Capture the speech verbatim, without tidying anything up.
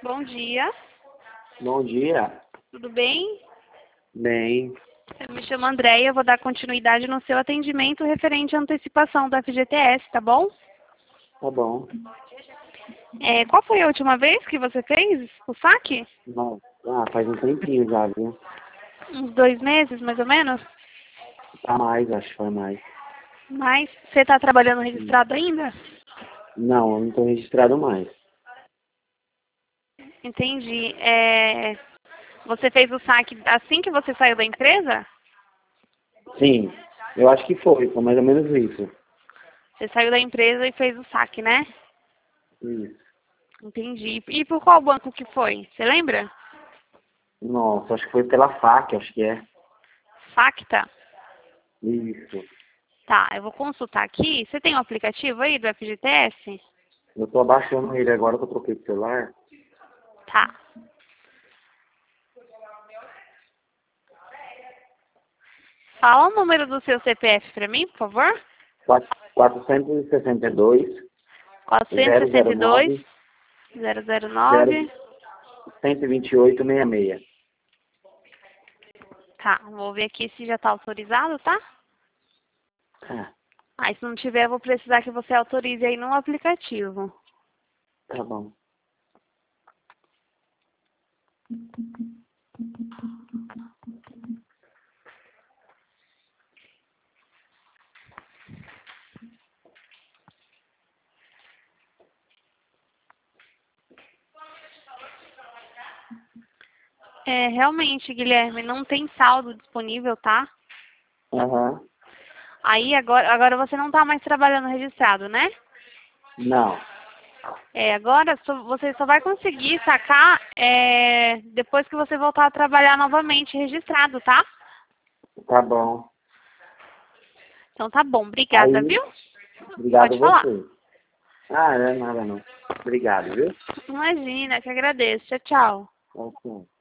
bom dia. Bom dia. Tudo bem? Bem. Eu me chamo Andréia, eu vou dar continuidade no seu atendimento referente à antecipação da F G T S, tá bom? Tá bom. É, qual foi a última vez que você fez o saque? Não. Ah, faz um tempinho já, viu? Uns dois meses, mais ou menos? Tá mais, acho que foi mais. Mas você está trabalhando registrado ainda? Não, eu não tô registrado mais. Entendi. É, você fez o saque assim que você saiu da empresa? Sim, eu acho que foi, foi mais ou menos isso. Você saiu da empresa e fez o saque, né? Isso. Entendi. E por qual banco que foi? Você lembra? Nossa, acho que foi pela fac, acho que é. Facta? Isso. Tá, eu vou consultar aqui. Você tem o aplicativo aí do F G T S? Eu tô abaixando ele agora que eu troquei de celular. Tá. Fala o número do seu C P F para mim, por favor. quatrocentos e sessenta e dois, quatrocentos e sessenta e dois, zero zero nove. cento e vinte e oito, sessenta e seis. Tá, vou ver aqui se já está autorizado, tá? Ah, Aí se não tiver, eu vou precisar que você autorize aí no aplicativo. tá bom. É, realmente, Guilherme, não tem saldo disponível, tá? Aham. Aí agora, agora você não está mais trabalhando registrado, né? Não. É, agora só- você só vai conseguir sacar é, depois que você voltar a trabalhar novamente registrado, tá? Tá bom. Então tá bom, obrigada, Aí, viu? obrigado Pode a falar. você. Ah, é nada não. Obrigado, viu? Imagina, que agradeço. Tchau, tchau. Ok.